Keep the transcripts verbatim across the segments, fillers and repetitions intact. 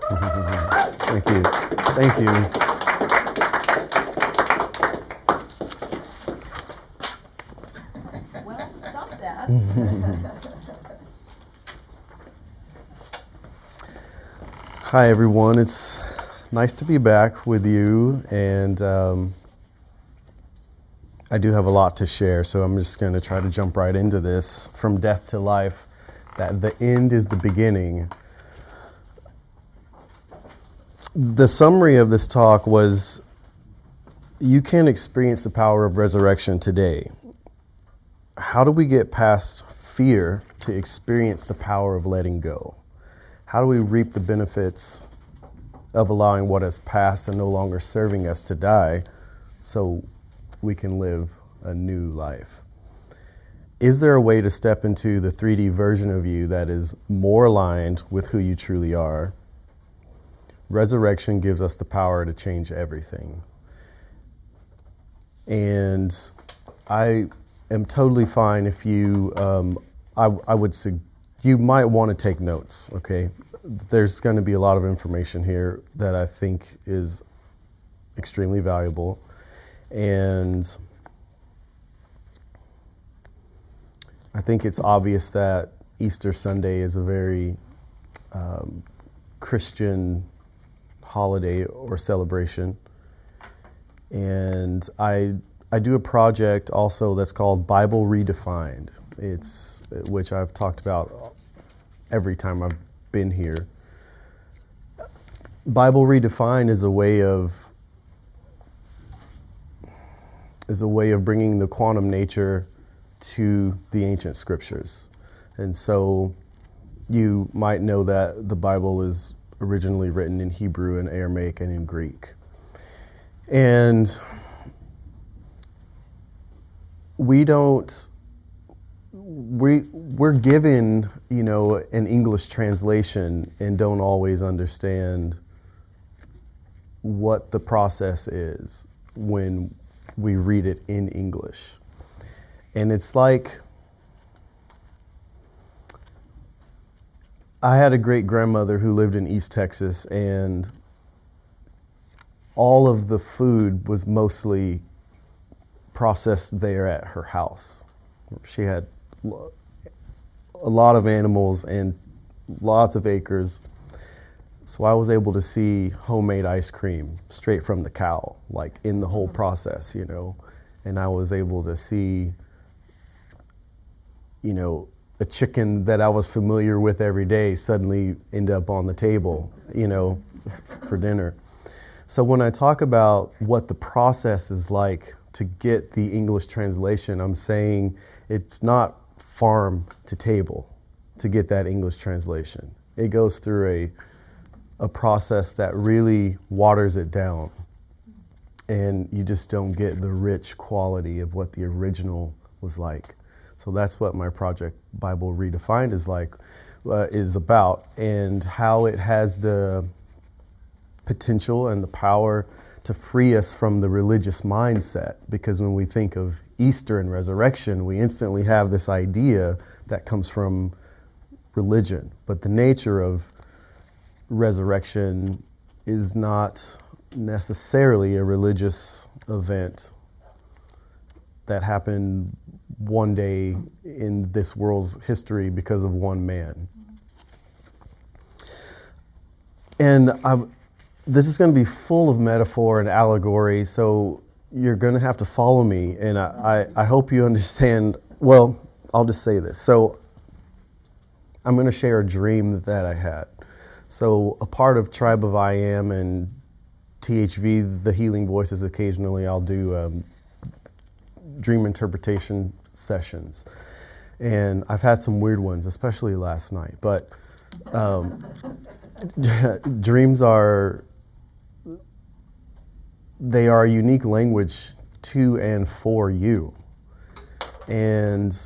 Thank you. Thank you. Well, stop that. Hi, everyone. It's nice to be back with you, and um, I do have a lot to share, so I'm just going to try to jump right into this. From death to life, that the end is the beginning. The summary of this talk was, you can experience the power of resurrection today. How do we get past fear to experience the power of letting go? How do we reap the benefits of allowing what has passed and no longer serving us to die so we can live a new life? Is there a way to step into the three D version of you that is more aligned with who you truly are? Resurrection gives us the power to change everything. And I am totally fine if you, um, I, I would suggest, you might want to take notes, okay? There's going to be a lot of information here that I think is extremely valuable. And I think it's obvious that Easter Sunday is a very um, Christian holiday or celebration. And I I do a project also that's called Bible Redefined. It's which I've talked about every time I've been here. Bible Redefined is a way of is a way of bringing the quantum nature to the ancient scriptures. And so you might know that the Bible is originally written in Hebrew and Aramaic and in Greek. And we don't We, we're given, you know, an English translation and don't always understand what the process is when we read it in English. And it's like, I had a great grandmother who lived in East Texas, and all of the food was mostly processed there at her house. She had a lot of animals and lots of acres. So I was able to see homemade ice cream straight from the cow, like in the whole process, you know. And I was able to see, you know, a chicken that I was familiar with every day suddenly end up on the table, you know, for dinner. So when I talk about what the process is like to get the English translation, I'm saying it's not farm to table to get that English translation. It goes through a a process that really waters it down, and you just don't get the rich quality of what the original was like. So that's what my project Bible Redefined is like, uh, is about, and how it has the potential and the power to free us from the religious mindset. Because when we think of Easter and resurrection, we instantly have this idea that comes from religion. But the nature of resurrection is not necessarily a religious event that happened one day in this world's history because of one man. And I'm, this is going to be full of metaphor and allegory, so you're going to have to follow me, and I, I, I hope you understand. Well, I'll just say this. So I'm going to share a dream that I had. So a part of Tribe of I Am and T H V, The Healing Voices, occasionally I'll do um, dream interpretation sessions. And I've had some weird ones, especially last night. But um, dreams are, they are a unique language to and for you. And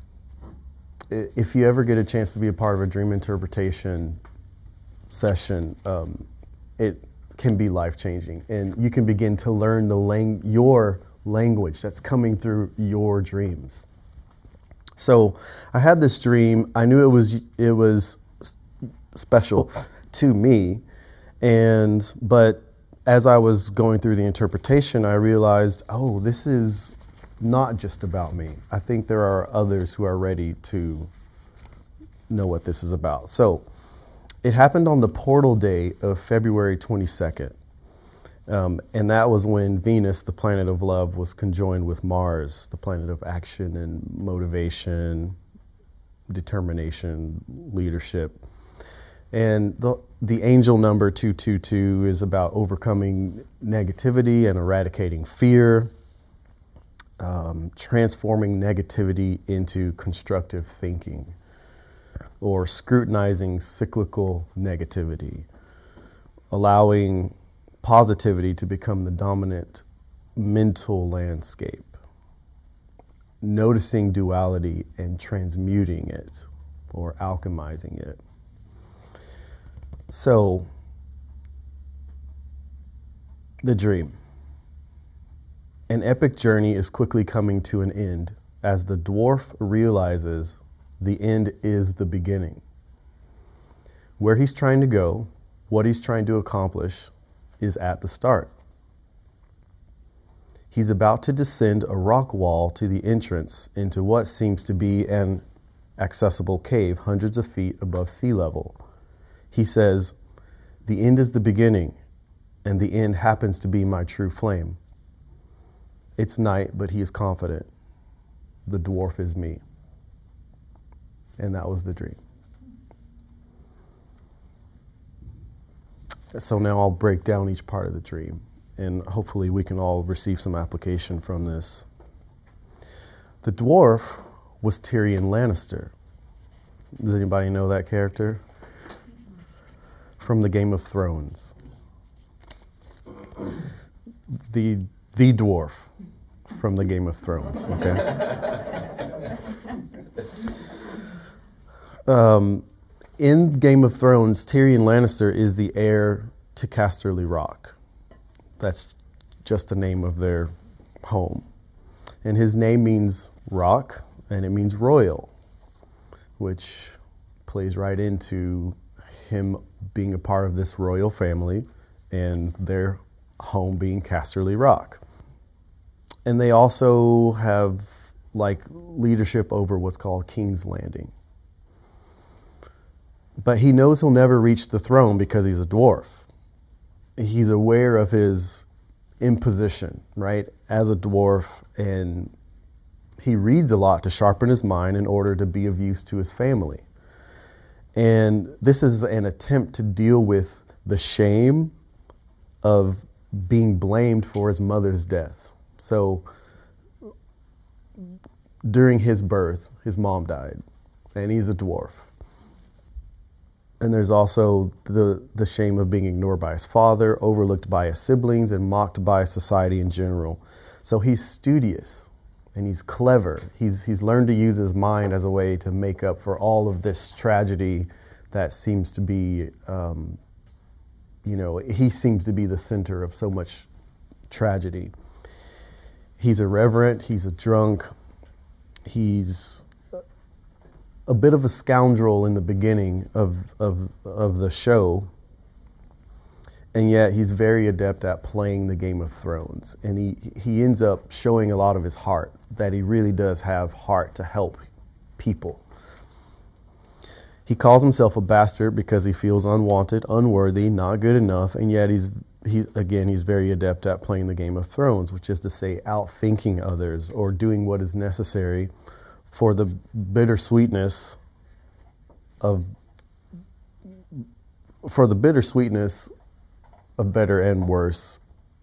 if you ever get a chance to be a part of a dream interpretation session, um, it can be life-changing. And you can begin to learn the lang- your language that's coming through your dreams. So I had this dream. I knew it was it was special to me. And, but as I was going through the interpretation, I realized, oh, this is not just about me. I think there are others who are ready to know what this is about. So it happened on the portal day of February twenty-second. Um, and that was when Venus, the planet of love, was conjoined with Mars, the planet of action and motivation, determination, leadership. And the the angel number two two two is about overcoming negativity and eradicating fear, um, transforming negativity into constructive thinking, or scrutinizing cyclical negativity, allowing positivity to become the dominant mental landscape, noticing duality and transmuting it or alchemizing it. So, the dream. An epic journey is quickly coming to an end as the dwarf realizes the end is the beginning. Where he's trying to go, what he's trying to accomplish, is at the start. He's about to descend a rock wall to the entrance into what seems to be an accessible cave hundreds of feet above sea level. He says, "The end is the beginning, and the end happens to be my true flame." It's night, but he is confident. The dwarf is me. And that was the dream. So now I'll break down each part of the dream, and hopefully we can all receive some application from this. The dwarf was Tyrion Lannister. Does anybody know that character? From the Game of Thrones. The the dwarf from the Game of Thrones, okay? um, in Game of Thrones, Tyrion Lannister is the heir to Casterly Rock. That's just the name of their home. And his name means rock, and it means royal, which plays right into him being a part of this royal family and their home being Casterly Rock. And they also have like leadership over what's called King's Landing. But he knows he'll never reach the throne because he's a dwarf. He's aware of his imposition, right, as a dwarf, and he reads a lot to sharpen his mind in order to be of use to his family. And this is an attempt to deal with the shame of being blamed for his mother's death. So during his birth, his mom died, and he's a dwarf. And there's also the, the shame of being ignored by his father, overlooked by his siblings, and mocked by society in general. So he's studious, and he's clever. He's, he's learned to use his mind as a way to make up for all of this tragedy that seems to be, um, you know, he seems to be the center of so much tragedy. He's irreverent, he's a drunk, he's a bit of a scoundrel in the beginning of, of, of the show, and yet he's very adept at playing the Game of Thrones. And he, he ends up showing a lot of his heart, that he really does have heart to help people. He calls himself a bastard because he feels unwanted, unworthy, not good enough, and yet he's, he, again, he's very adept at playing the Game of Thrones, which is to say outthinking others or doing what is necessary for the bittersweetness of, for the bittersweetness of better and worse,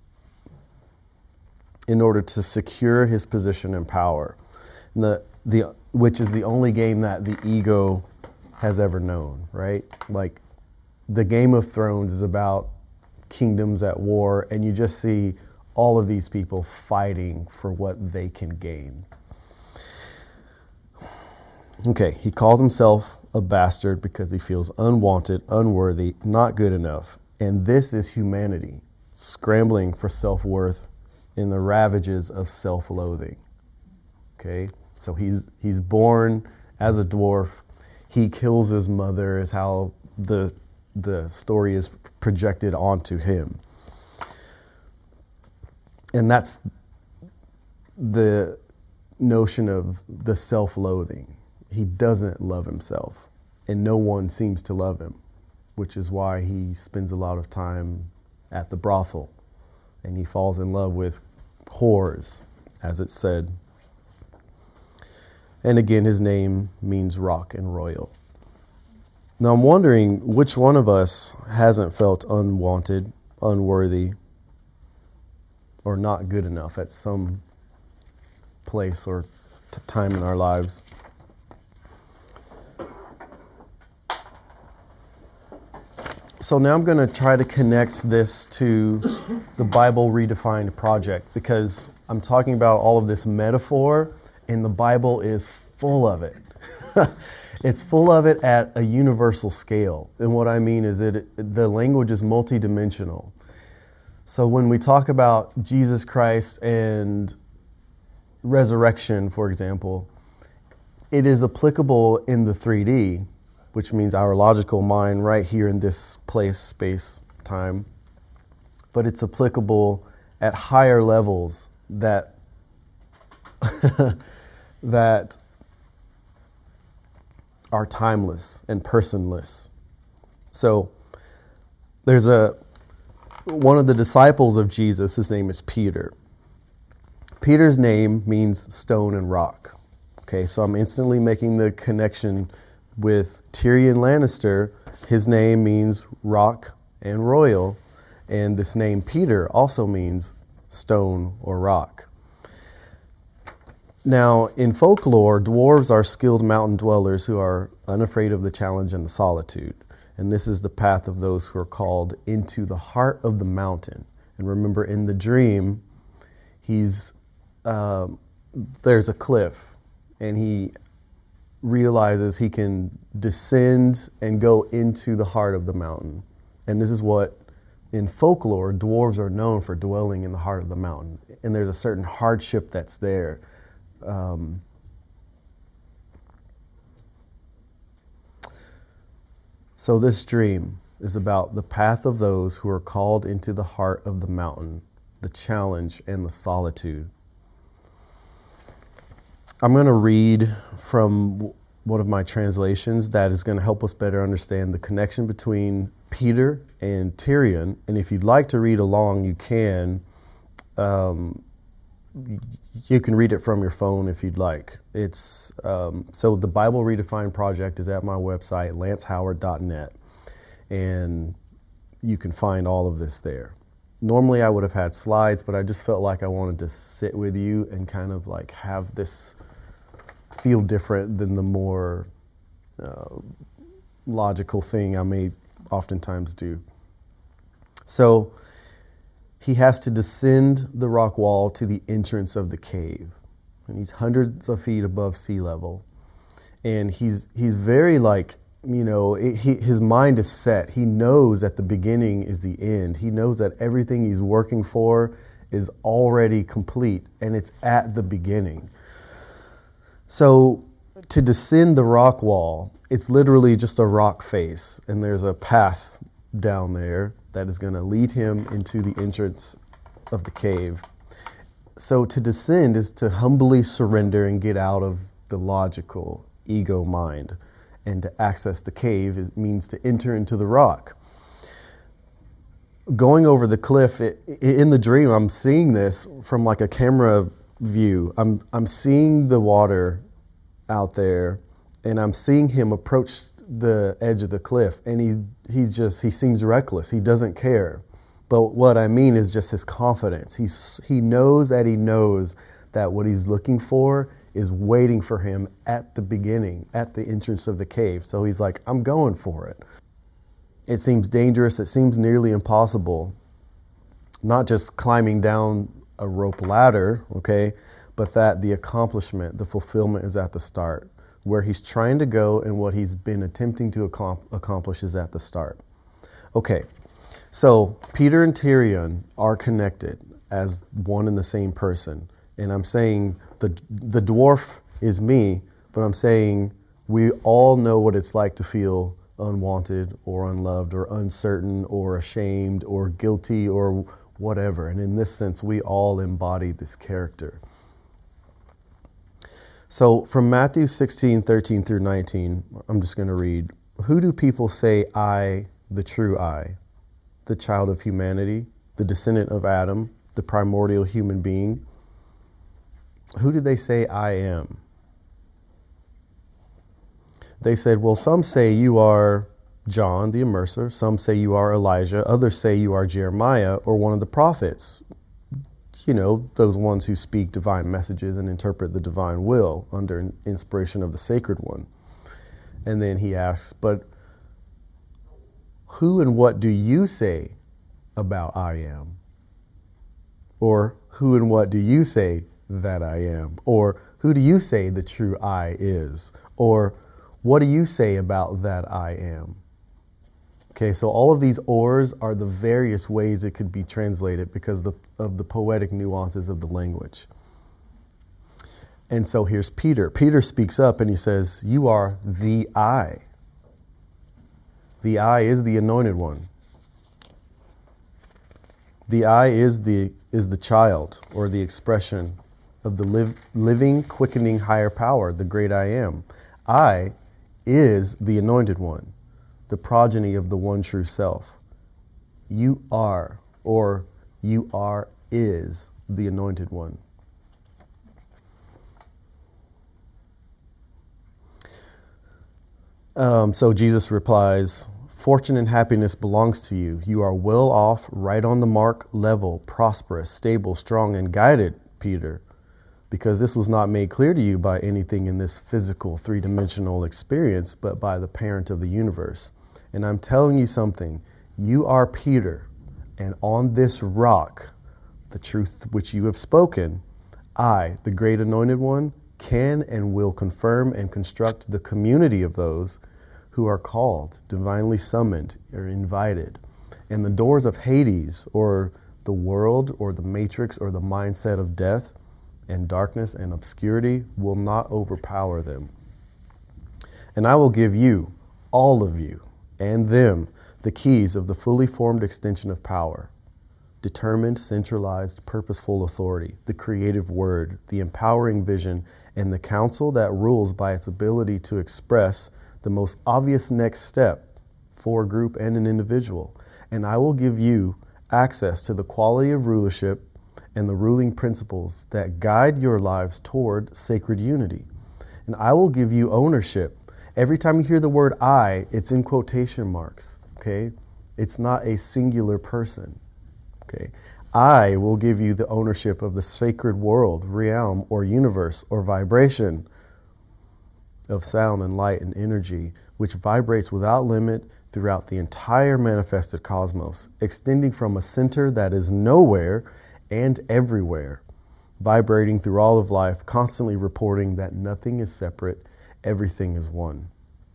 in order to secure his position and power, and the, the, which is the only game that the ego has ever known, right? Like, the Game of Thrones is about kingdoms at war, and you just see all of these people fighting for what they can gain. Okay, he calls himself a bastard because he feels unwanted, unworthy, not good enough. And this is humanity, scrambling for self-worth in the ravages of self-loathing. Okay, so he's he's born as a dwarf. He kills his mother, is how the the story is projected onto him. And that's the notion of the self-loathing. He doesn't love himself, and no one seems to love him, which is why he spends a lot of time at the brothel, and he falls in love with whores, as it's said. And again, his name means rock and royal. Now I'm wondering which one of us hasn't felt unwanted, unworthy, or not good enough at some place or t- time in our lives. So now I'm going to try to connect this to the Bible Redefined project, because I'm talking about all of this metaphor, and the Bible is full of it. It's full of it at a universal scale. And what I mean is that the language is multidimensional. So when we talk about Jesus Christ and resurrection, for example, it is applicable in the three D, which means our logical mind right here in this place, space, time. But it's applicable at higher levels that that are timeless and personless. So there's a one of the disciples of Jesus, his name is Peter. Peter's name means stone and rock. Okay, so I'm instantly making the connection with Tyrion Lannister. His name means rock and royal, and this name Peter also means stone or rock. Now, in folklore, dwarves are skilled mountain dwellers who are unafraid of the challenge and the solitude. And this is the path of those who are called into the heart of the mountain. And remember, in the dream, he's um, there's a cliff, and he realizes he can descend and go into the heart of the mountain. And this is what, in folklore, dwarves are known for, dwelling in the heart of the mountain. And there's a certain hardship that's there. Um, so this dream is about the path of those who are called into the heart of the mountain, the challenge and the solitude. I'm going to read from one of my translations that is going to help us better understand the connection between Peter and Tyrion. And if you'd like to read along, you can. Um, you can read it from your phone if you'd like. It's um, so the Bible Redefined project is at my website, lance howard dot net, and you can find all of this there. Normally I would have had slides, but I just felt like I wanted to sit with you and kind of like have this feel different than the more uh, logical thing I may oftentimes do. So he has to descend the rock wall to the entrance of the cave. And he's hundreds of feet above sea level. And he's he's very like, you know, it, he, his mind is set. He knows that the beginning is the end. He knows that everything he's working for is already complete, and it's at the beginning. So to descend the rock wall, it's literally just a rock face, and there's a path down there that is going to lead him into the entrance of the cave. So to descend is to humbly surrender and get out of the logical ego mind. And to access the cave, it means to enter into the rock. Going over the cliff, it, in the dream, I'm seeing this from like a camera view. I'm I'm seeing the water out there, and I'm seeing him approach the edge of the cliff, and he he's just he seems reckless. He doesn't care. But what I mean is just his confidence. He's he knows that he knows that what he's looking for is waiting for him at the beginning, at the entrance of the cave. So he's like, I'm going for it. It seems dangerous. It seems nearly impossible. Not just climbing down a rope ladder, okay, but that the accomplishment, the fulfillment is at the start. Where he's trying to go and what he's been attempting to accomplish is at the start. Okay, so Peter and Tyrion are connected as one and the same person. And I'm saying the the dwarf is me, but I'm saying we all know what it's like to feel unwanted or unloved or uncertain or ashamed or guilty or whatever. And in this sense, we all embody this character. So from Matthew sixteen, thirteen through nineteen, I'm just going to read. Who do people say I, the true I, the child of humanity, the descendant of Adam, the primordial human being? Who do they say I am? They said, well, some say you are John the Immerser, some say you are Elijah, others say you are Jeremiah or one of the prophets. You know, those ones who speak divine messages and interpret the divine will under inspiration of the Sacred One. And then he asks, but who and what do you say about I am? Or who and what do you say that I am? Or who do you say the true I is? Or what do you say about that I am? Okay, so all of these ors are the various ways it could be translated because the, of the poetic nuances of the language. And so here's Peter. Peter speaks up and he says, you are the I. The I is the anointed one. The I is the is the child or the expression of the live, living, quickening higher power, the great I am. I is the anointed one, the progeny of the one true self. You are, or you are is the anointed one. Um, so Jesus replies, fortune and happiness belongs to you. You are well off, right on the mark, level, prosperous, stable, strong, and guided, Peter, because this was not made clear to you by anything in this physical, three-dimensional experience, but by the parent of the universe. And I'm telling you something, you are Peter, and on this rock, the truth which you have spoken, I, the great anointed one, can and will confirm and construct the community of those who are called, divinely summoned, or invited. And the doors of Hades, or the world, or the matrix, or the mindset of death, and darkness and obscurity will not overpower them. And I will give you, all of you, and them, the keys of the fully formed extension of power, determined, centralized, purposeful authority, the creative word, the empowering vision, and the counsel that rules by its ability to express the most obvious next step for a group and an individual. And I will give you access to the quality of rulership and the ruling principles that guide your lives toward sacred unity. And I will give you ownership. Every time you hear the word I, it's in quotation marks, okay? It's not a singular person, okay? I will give you the ownership of the sacred world, realm, or universe, or vibration of sound and light and energy, which vibrates without limit throughout the entire manifested cosmos, extending from a center that is nowhere and everywhere, vibrating through all of life, constantly reporting that nothing is separate, everything is one.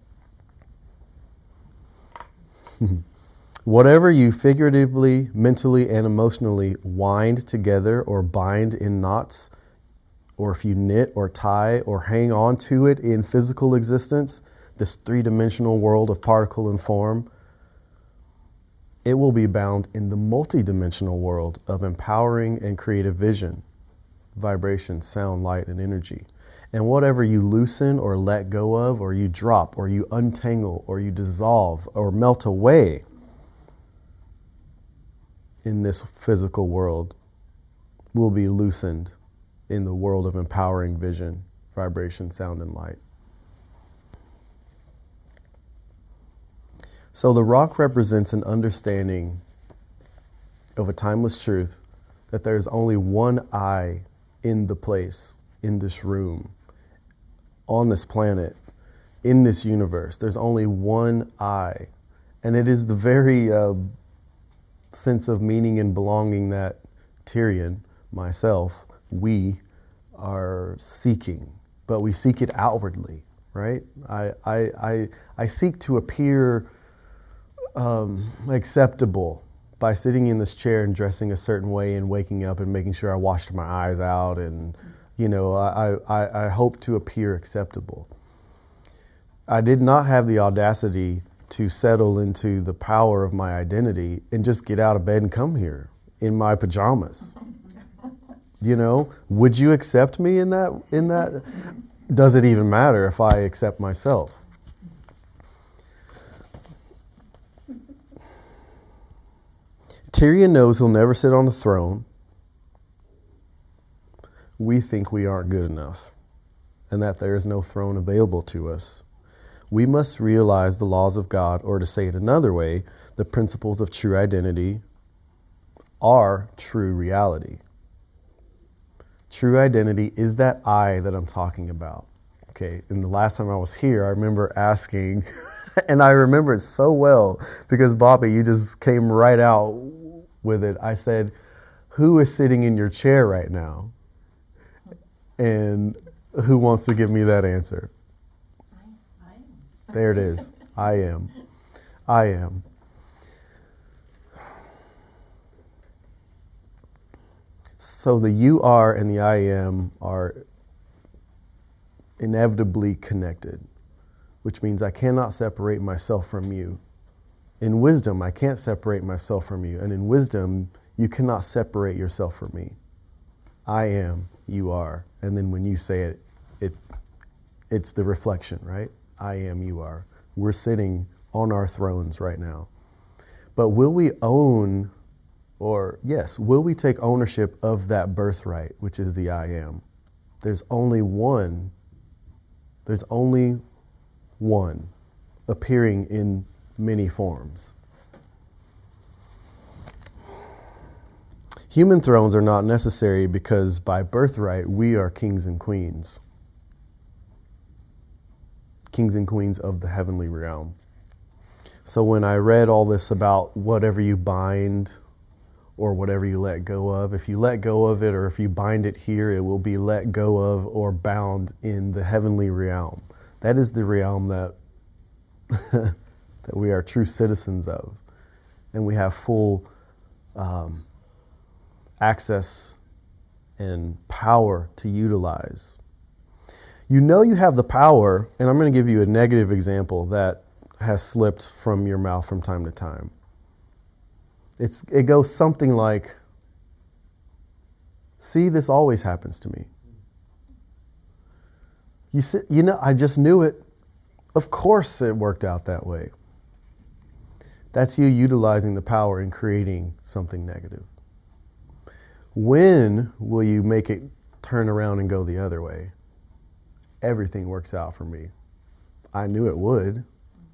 Whatever you figuratively, mentally, and emotionally wind together or bind in knots, or if you knit or tie or hang on to it in physical existence, this three-dimensional world of particle and form, it will be bound in the multi-dimensional world of empowering and creative vision, vibration, sound, light, and energy. And whatever you loosen or let go of, or you drop, or you untangle, or you dissolve, or melt away in this physical world will be loosened in the world of empowering vision, vibration, sound, and light. So the rock represents an understanding of a timeless truth that there's only one I in the place, in this room, on this planet, in this universe. There's only one I. And it is the very uh, sense of meaning and belonging that Tyrion, myself, we are seeking, but we seek it outwardly, right? I I I, I seek to appear um, acceptable by sitting in this chair and dressing a certain way and waking up and making sure I washed my eyes out, and you know I I, I hope to appear acceptable. I did not have the audacity to settle into the power of my identity and just get out of bed and come here in my pajamas. You know, would you accept me in that, in that? Does it even matter if I accept myself? Tyrion knows he'll never sit on the throne. We think we aren't good enough and that there is no throne available to us. We must realize the laws of God, or to say it another way, the principles of true identity are true reality. True identity is that I that I'm talking about. Okay, and the last time I was here, I remember asking, and I remember it so well because Bobby, you just came right out with it. I said, who is sitting in your chair right now? And who wants to give me that answer? I, I am. There it is. I am. I am. So the you are and the I am are inevitably connected, which means I cannot separate myself from you. In wisdom, I can't separate myself from you. And in wisdom, you cannot separate yourself from me. I am, you are. And then when you say it, it it's the reflection, right? I am, you are. We're sitting on our thrones right now. But will we own, or yes, will we take ownership of that birthright, which is the I am? There's only one. There's only one appearing in many forms. Human thrones are not necessary because by birthright we are kings and queens. Kings and queens of the heavenly realm. So when I read all this about whatever you bind or whatever you let go of, if you let go of it or if you bind it here, it will be let go of or bound in the heavenly realm. That is the realm that that we are true citizens of. And we have full um, access and power to utilize. You know you have the power, and I'm going to give you a negative example that has slipped from your mouth from time to time. It's it goes something like, see, this always happens to me. You see, you know, I just knew it. Of course it worked out that way. That's you utilizing the power in creating something negative. When will you make it turn around and go the other way? Everything works out for me. I knew it would.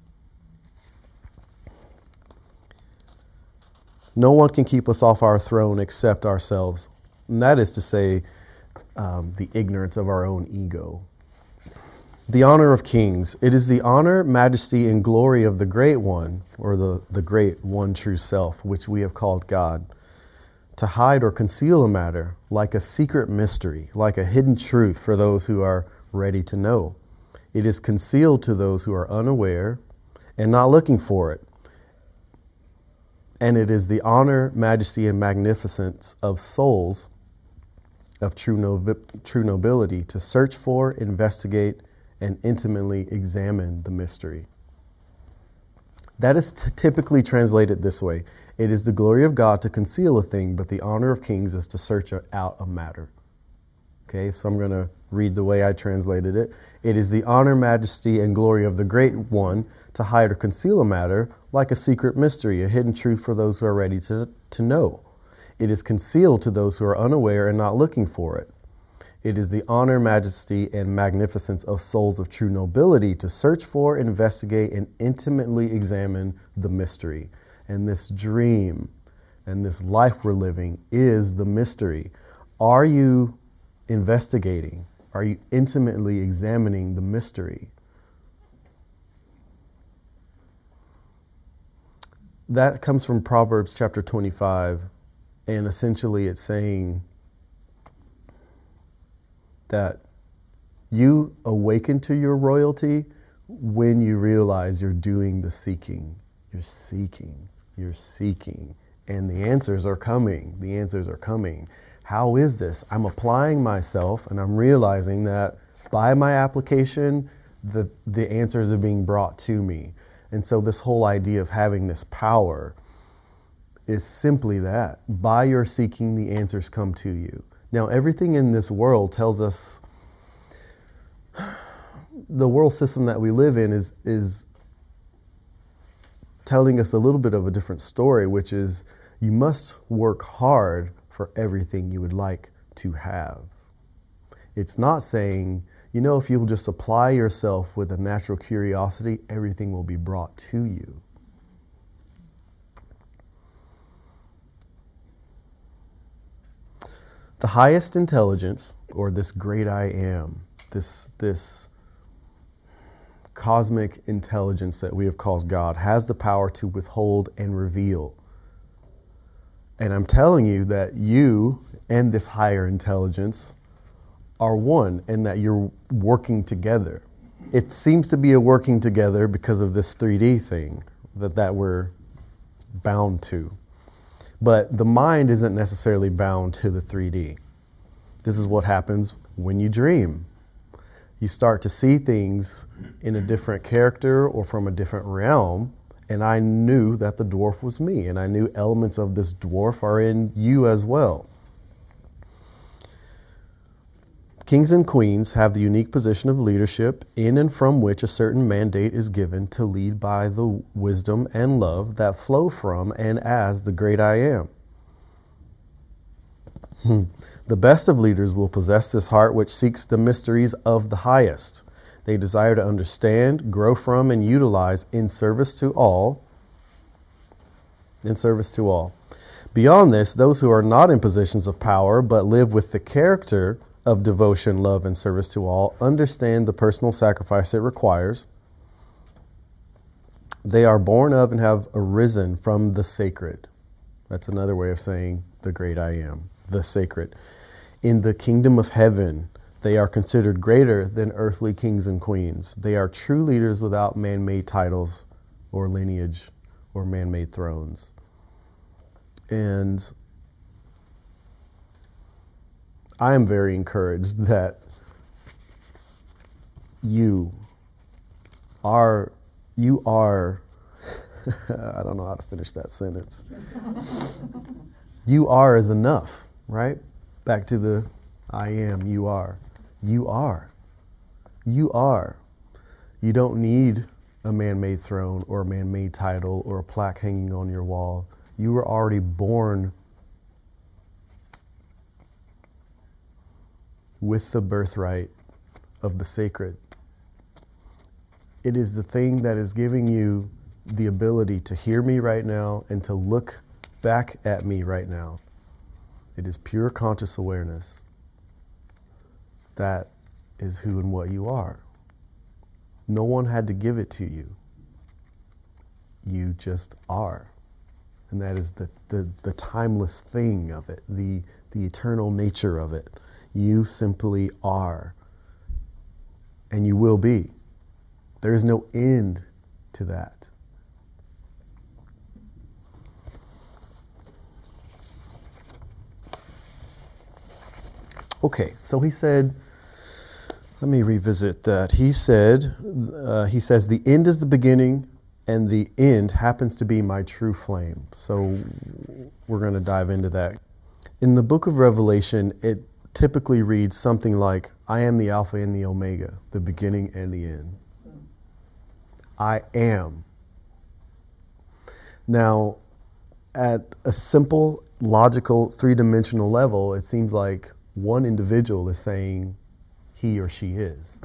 No one can keep us off our throne except ourselves. And that is to say, um, the ignorance of our own ego. The honor of kings. It is the honor, majesty, and glory of the great one, or the, the great one true self, which we have called God, to hide or conceal a matter like a secret mystery, like a hidden truth for those who are ready to know. It is concealed to those who are unaware and not looking for it. And it is the honor, majesty, and magnificence of souls of true, nobi- true nobility to search for, investigate, and intimately examine the mystery. That is t- typically translated this way. It is the glory of God to conceal a thing, but the honor of kings is to search out a matter. Okay, so I'm going to read the way I translated it. It is the honor, majesty, and glory of the great one to hide or conceal a matter like a secret mystery, a hidden truth for those who are ready to, to know. It is concealed to those who are unaware and not looking for it. It is the honor, majesty, and magnificence of souls of true nobility to search for, investigate, and intimately examine the mystery. And this dream and this life we're living is the mystery. Are you investigating? Are you intimately examining the mystery? That comes from Proverbs chapter twenty-five, and essentially it's saying that you awaken to your royalty when you realize you're doing the seeking. You're seeking, you're seeking, and the answers are coming. The answers are coming. How is this? I'm applying myself and I'm realizing that by my application, the, the answers are being brought to me. And so this whole idea of having this power is simply that. By your seeking, the answers come to you. Now, everything in this world tells us, the world system that we live in is is telling us a little bit of a different story, which is you must work hard for everything you would like to have. It's not saying, you know, if you'll just apply yourself with a natural curiosity, everything will be brought to you. The highest intelligence, or this great I am, this this cosmic intelligence that we have called God, has the power to withhold and reveal. And I'm telling you that you and this higher intelligence are one, and that you're working together. It seems to be a working together because of this three D thing that, that we're bound to. But the mind isn't necessarily bound to the three D. This is what happens when you dream. You start to see things in a different character or from a different realm. And I knew that the dwarf was me, and I knew elements of this dwarf are in you as well. Kings and queens have the unique position of leadership in and from which a certain mandate is given to lead by the wisdom and love that flow from and as the great I am. The best of leaders will possess this heart which seeks the mysteries of the highest. They desire to understand, grow from, and utilize in service to all. In service to all. Beyond this, those who are not in positions of power but live with the character of devotion, love, and service to all understand the personal sacrifice it requires. They are born of and have arisen from the sacred. That's another way of saying the great I am, the sacred. In the kingdom of heaven, they are considered greater than earthly kings and queens. They are true leaders without man-made titles or lineage or man-made thrones. And I am very encouraged that you are, you are, I don't know how to finish that sentence. You are is enough, right? Back to the I am, you are. You are. You are. You don't need a man-made throne or a man-made title or a plaque hanging on your wall. You were already born with the birthright of the sacred. It is the thing that is giving you the ability to hear me right now and to look back at me right now. It is pure conscious awareness. That is who and what you are. No one had to give it to you. You just are. And that is the, the, the timeless thing of it, the, the eternal nature of it. You simply are. And you will be. There is no end to that. Okay, so he said, let me revisit that. He said, uh, he says, the end is the beginning, and the end happens to be my true flame. So we're going to dive into that. In the book of Revelation, it typically reads something like, I am the Alpha and the Omega, the beginning and the end. I am. Now, at a simple, logical, three-dimensional level, it seems like one individual is saying he or she is.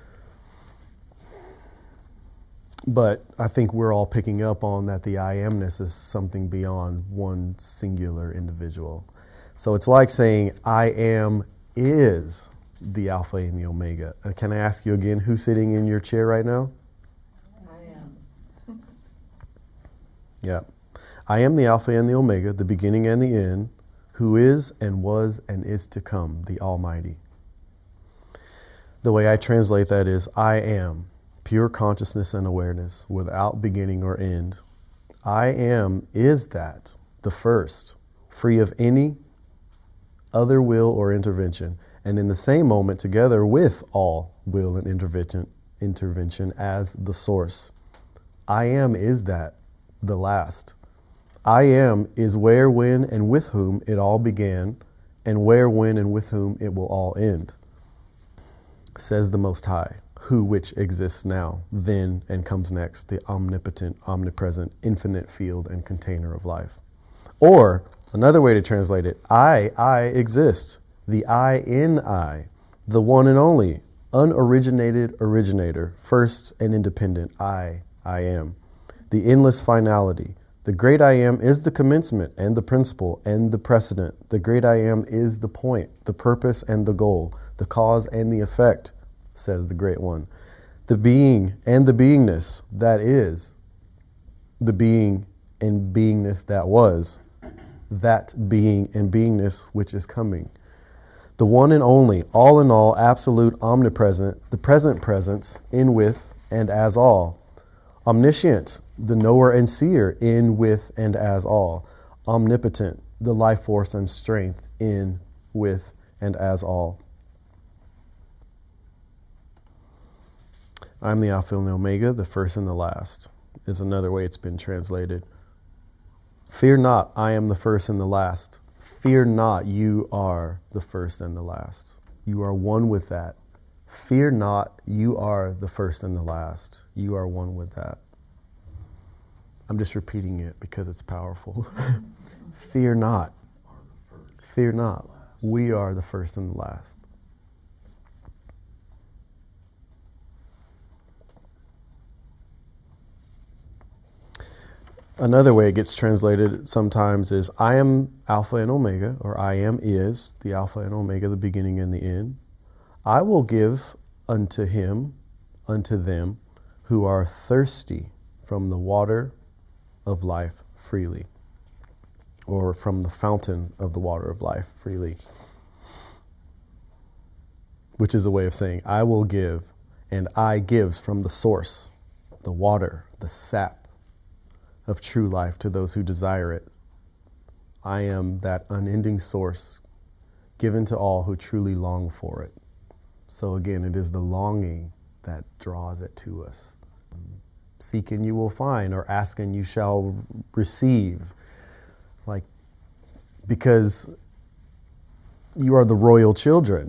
But I think we're all picking up on that the I amness is something beyond one singular individual. So it's like saying I am is the Alpha and the Omega. Uh, can I ask you again, who's sitting in your chair right now? I am. Yeah. I am the Alpha and the Omega, the beginning and the end, who is and was and is to come, the Almighty. The way I translate that is, I am pure consciousness and awareness without beginning or end. I am is that, the first, free of any other will or intervention, and in the same moment together with all will and intervention, intervention as the source. I am is that, the last. I am is where, when, and with whom it all began, and where, when, and with whom it will all end. Says the Most High, who which exists now, then, and comes next, the omnipotent, omnipresent, infinite field and container of life. Or, another way to translate it, I, I exist, the I in I, the one and only, unoriginated originator, first and independent, I, I am. The endless finality. The great I am is the commencement and the principle and the precedent. The great I am is the point, the purpose and the goal, the cause and the effect, says the great one. The being and the beingness that is, the being and beingness that was, that being and beingness which is coming. The one and only, all in all, absolute, omnipresent, the present presence, in, with, and as all. Omniscient, the knower and seer, in, with, and as all. Omnipotent, the life force and strength, in, with, and as all. I'm the Alpha and the Omega, the first and the last, is another way it's been translated. Fear not, I am the first and the last. Fear not, you are the first and the last. You are one with that. Fear not, you are the first and the last. You are one with that. I'm just repeating it because it's powerful. Fear not. Fear not. We are the first and the last. Another way it gets translated sometimes is, I am Alpha and Omega, or I am is the Alpha and Omega, the beginning and the end. I will give unto him, unto them, who are thirsty from the water of life freely, or from the fountain of the water of life freely, which is a way of saying, I will give, and I gives from the source, the water, the sap of true life to those who desire it. I am that unending source given to all who truly long for it. So again, it is the longing that draws it to us. Seek and you will find, or ask and you shall receive. Like, because you are the royal children,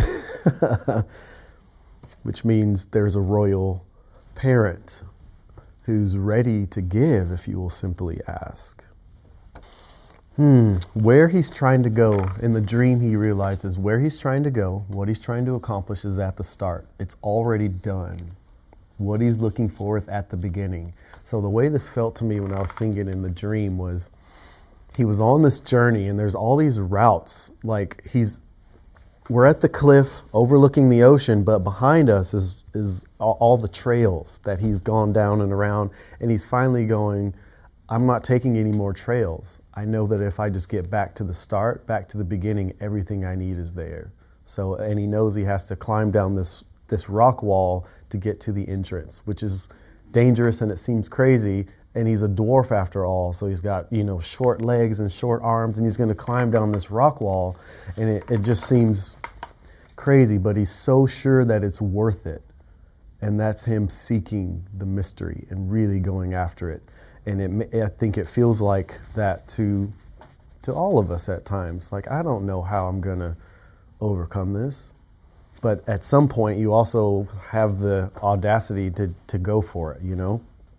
which means there's a royal parent who's ready to give if you will simply ask. Hmm, where he's trying to go, in the dream he realizes where he's trying to go, what he's trying to accomplish is at the start. It's already done. What he's looking for is at the beginning. So the way this felt to me when I was singing in the dream was, he was on this journey and there's all these routes. Like he's, we're at the cliff overlooking the ocean, but behind us is, is all, all the trails that he's gone down and around. And he's finally going, I'm not taking any more trails. I know that if I just get back to the start, back to the beginning, everything I need is there. So, and he knows he has to climb down this, this rock wall to get to the entrance, which is dangerous and it seems crazy. And he's a dwarf after all. So he's got, you know, short legs and short arms, and he's going to climb down this rock wall. And it, it just seems crazy, but he's so sure that it's worth it. And that's him seeking the mystery and really going after it. And it, I think it feels like that to to all of us at times. Like, I don't know how I'm going to overcome this. But at some point, you also have the audacity to, to go for it, you know?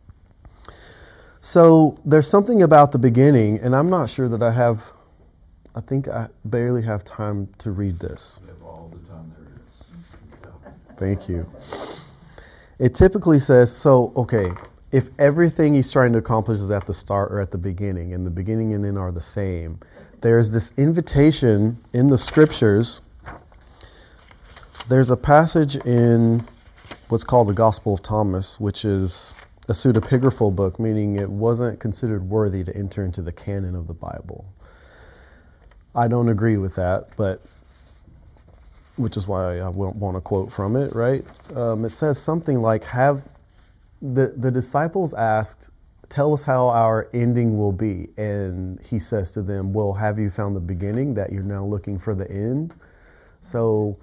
So there's something about the beginning, and I'm not sure that I have, I think I barely have time to read this. You have all the time there is. Thank you. It typically says, so, okay, if everything he's trying to accomplish is at the start or at the beginning, and the beginning and end are the same, there's this invitation in the scriptures. There's a passage in what's called the Gospel of Thomas, which is a pseudepigraphal book, meaning it wasn't considered worthy to enter into the canon of the Bible. I don't agree with that, but which is why I won't want to quote from it, right? Um, it says something like, "Have the the disciples asked, tell us how our ending will be," and he says to them, "Well, have you found the beginning that you're now looking for the end?" So,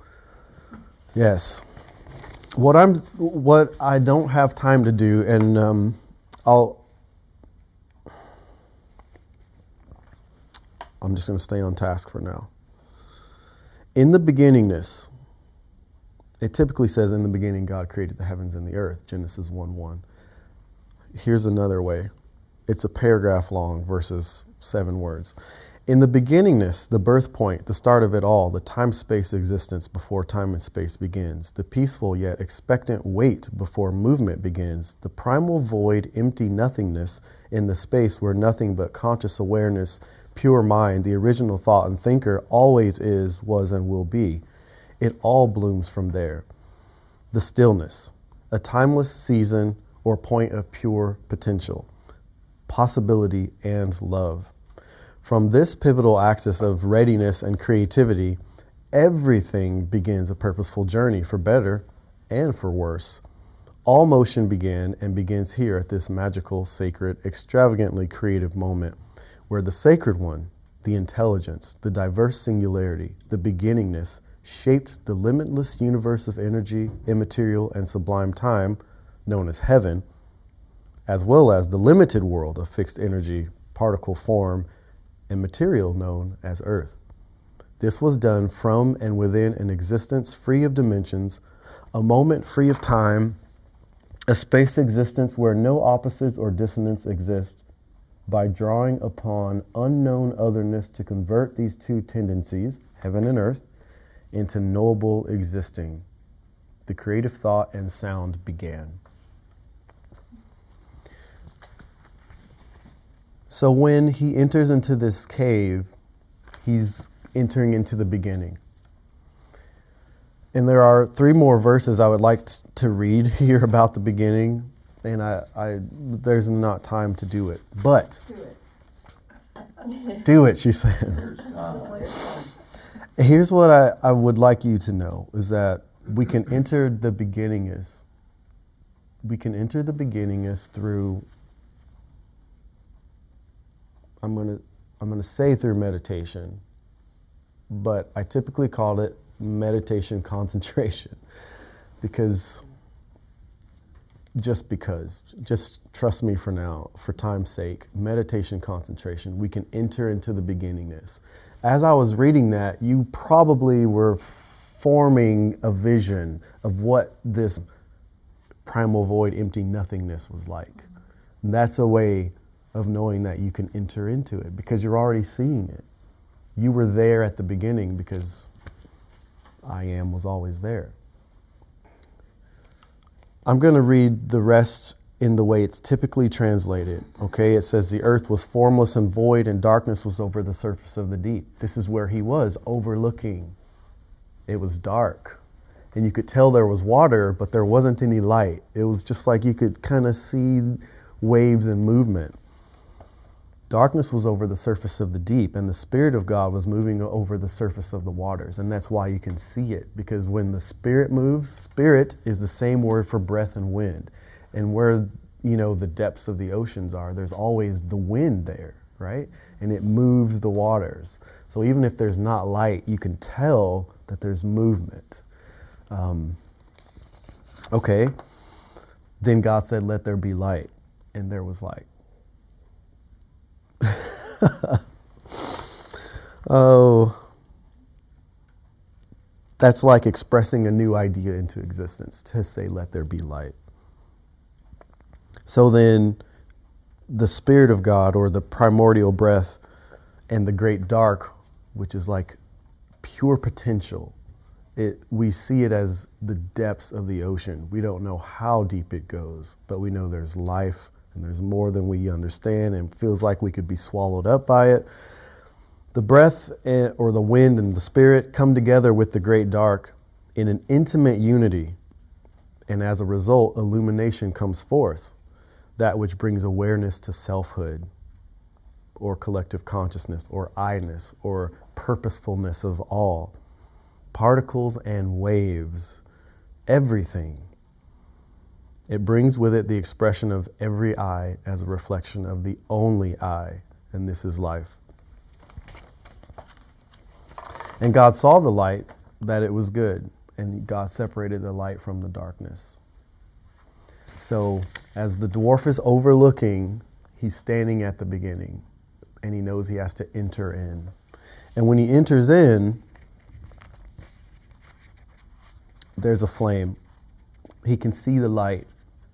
yes. What I'm, what I don't have time to do, and um, I'll, I'm just going to stay on task for now. In the beginningness, it typically says in the beginning God created the heavens and the earth, Genesis one one. Here's another way. It's a paragraph long versus seven words. In the beginningness, the birth point, the start of it all, the time-space existence before time and space begins, the peaceful yet expectant wait before movement begins, the primal void, empty nothingness in the space where nothing but conscious awareness, pure mind, the original thought and thinker always is, was, and will be. It all blooms from there. The stillness, a timeless season or point of pure potential, possibility, and love. From this pivotal axis of readiness and creativity, everything begins a purposeful journey for better and for worse. All motion began and begins here at this magical, sacred, extravagantly creative moment where the sacred one, the intelligence, the diverse singularity, the beginningness, shaped the limitless universe of energy, immaterial, and sublime time, known as heaven, as well as the limited world of fixed energy, particle form, and material known as earth. This was done from and within an existence free of dimensions, a moment free of time, a space existence where no opposites or dissonance exist, by drawing upon unknown otherness to convert these two tendencies, heaven and earth, into knowable existing. The creative thought and sound began. So when he enters into this cave, he's entering into the beginning. And there are three more verses I would like t- to read here about the beginning. And I, I, there's not time to do it. But, Do it. do it, she says. Here's what I, I would like you to know, is that we can enter the beginning is, we can enter the beginning is through, I'm going to I'm going to say through meditation, but I typically call it meditation concentration because, just because, just trust me for now, for time's sake, meditation concentration, we can enter into the beginningness. As I was reading that, you probably were forming a vision of what this primal void, empty nothingness was like. And that's a way of knowing that you can enter into it because you're already seeing it. You were there at the beginning because I am was always there. I'm going to read the rest in the way it's typically translated. Okay, it says the earth was formless and void and darkness was over the surface of the deep. This is where he was, overlooking. It was dark. And you could tell there was water, but there wasn't any light. It was just like you could kind of see waves and movement. Darkness was over the surface of the deep, and the Spirit of God was moving over the surface of the waters. And that's why you can see it, because when the Spirit moves, Spirit is the same word for breath and wind. And where, you know, the depths of the oceans are, there's always the wind there, right? And it moves the waters. So even if there's not light, you can tell that there's movement. Um, okay. Then God said, let there be light. And there was light. Oh, that's like expressing a new idea into existence, to say, let there be light. So then the Spirit of God, or the primordial breath, and the great dark, which is like pure potential, it we see it as the depths of the ocean. We don't know how deep it goes, but we know there's life and there's more than we understand, and feels like we could be swallowed up by it. The breath or the wind and the Spirit come together with the great dark in an intimate unity, and as a result, illumination comes forth, that which brings awareness to selfhood, or collective consciousness, or I-ness, or purposefulness of all. Particles and waves, everything. It brings with it the expression of every I as a reflection of the only I, and this is life. And God saw the light, that it was good, and God separated the light from the darkness. So as the dwarf is overlooking, he's standing at the beginning, and he knows he has to enter in. And when he enters in, there's a flame. He can see the light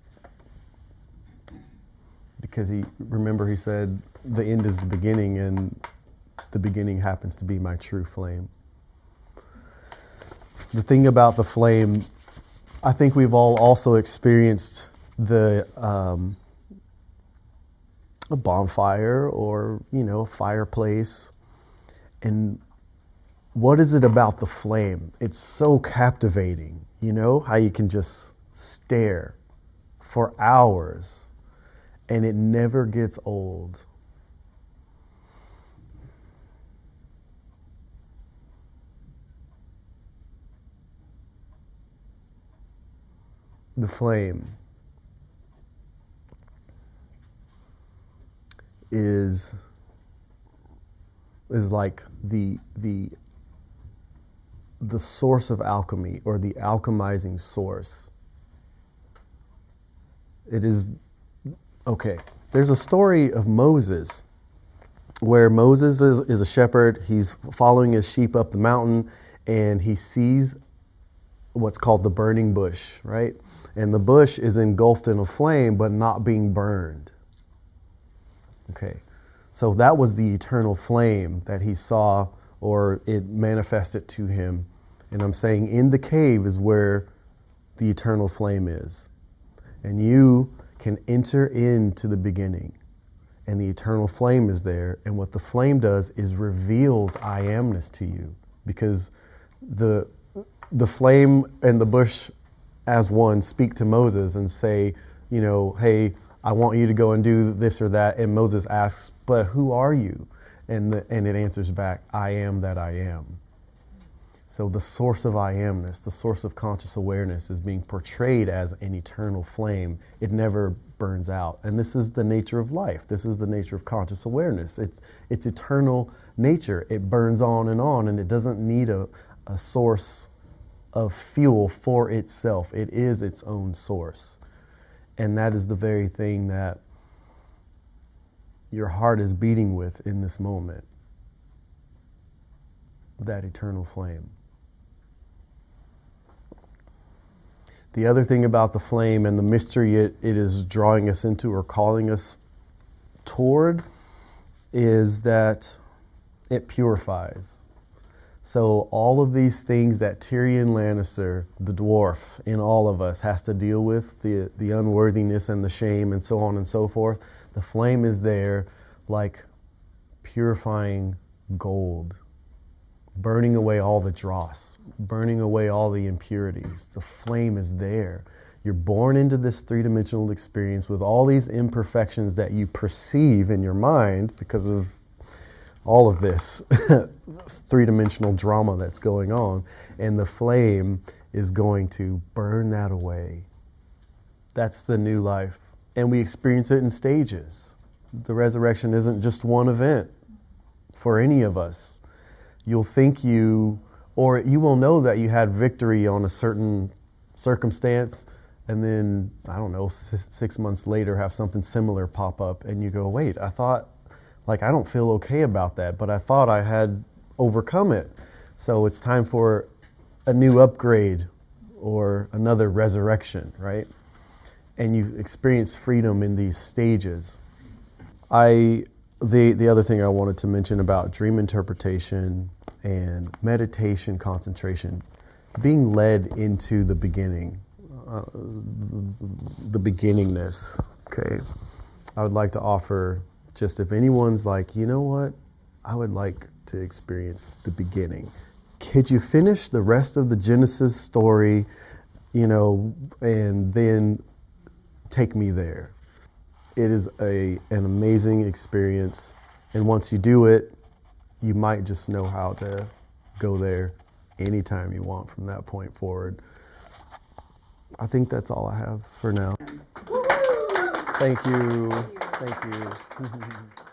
because he, remember he said, the end is the beginning, and the beginning happens to be my true flame. The thing about the flame, I think we've all also experienced the um, a bonfire or, you know, a fireplace. And what is it about the flame? It's so captivating, you know, how you can just stare for hours and it never gets old. The flame is is like the the the source of alchemy, or the alchemizing source. It is okay. There's a story of Moses where Moses is, is a shepherd. He's following his sheep up the mountain, and he sees what's called the burning bush, right? And the bush is engulfed in a flame, but not being burned. Okay, so that was the eternal flame that he saw, or it manifested to him. And I'm saying in the cave is where the eternal flame is. And you can enter into the beginning, and the eternal flame is there. And what the flame does is reveals I amness to you, because the the flame and the bush as one speak to Moses and say, you know, hey, I want you to go and do this or that. And Moses asks, but who are you? And the, and it answers back, I am that I am. So the source of I amness, the source of conscious awareness, is being portrayed as an eternal flame. It never burns out. And this is the nature of life. This is the nature of conscious awareness. It's it's eternal nature. It burns on and on, and it doesn't need a, a source of fuel for itself. It is its own source. And that is the very thing that your heart is beating with in this moment. That eternal flame. The other thing about the flame and the mystery it, it is drawing us into, or calling us toward, is that it purifies. So all of these things that Tyrion Lannister, the dwarf, in all of us has to deal with, the the unworthiness and the shame and so on and so forth, the flame is there like purifying gold, burning away all the dross, burning away all the impurities. The flame is there. You're born into this three-dimensional experience with all these imperfections that you perceive in your mind because of all of this three-dimensional drama that's going on, and the flame is going to burn that away. That's the new life. And we experience it in stages. The resurrection isn't just one event for any of us. You'll think you, or you will know that you had victory on a certain circumstance, and then, I don't know, six months later have something similar pop up, and you go, wait, I thought, like, I don't feel okay about that, but I thought I had overcome it. So it's time for a new upgrade or another resurrection, right? And you experience freedom in these stages. I the the other thing I wanted to mention about dream interpretation and meditation concentration, being led into the beginning, uh, the, the beginningness, okay? I would like to offer, just if anyone's like, you know what, I would like to experience the beginning. Could you finish the rest of the Genesis story, you know, and then take me there? It is a an amazing experience. And once you do it, you might just know how to go there anytime you want from that point forward. I think that's all I have for now. Thank you. Thank you.